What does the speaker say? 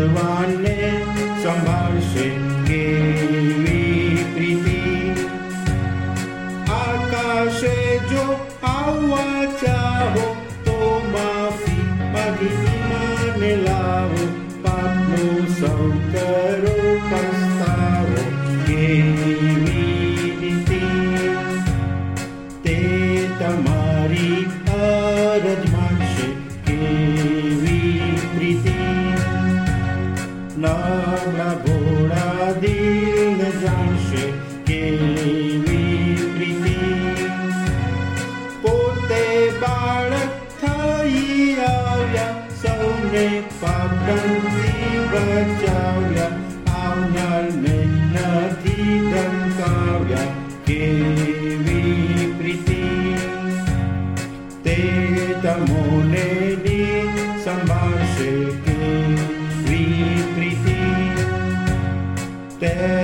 બળવાનને સંભાળશે કેવી પ્રીતિ. આકાશે જો આવવા ચાહો તો માફી માગી મને લાવો. પાપનો સૌ કરો પસ્તાવો કેવી રીતે. તે તમારી અરજ માનશે કેવી પ્રીતિ. નબળા ભોળા દિલને જાણશે કેવી પ્રીતિ. પોતે બાળક થઈ આવ્યા સૌને પાપથી બચાવ્યા. આવનારને નથી ધમકાવ્યા કેવી પ્રીતિ. તે તમોને સંભાળશે કેવી પ્રીતિ. તે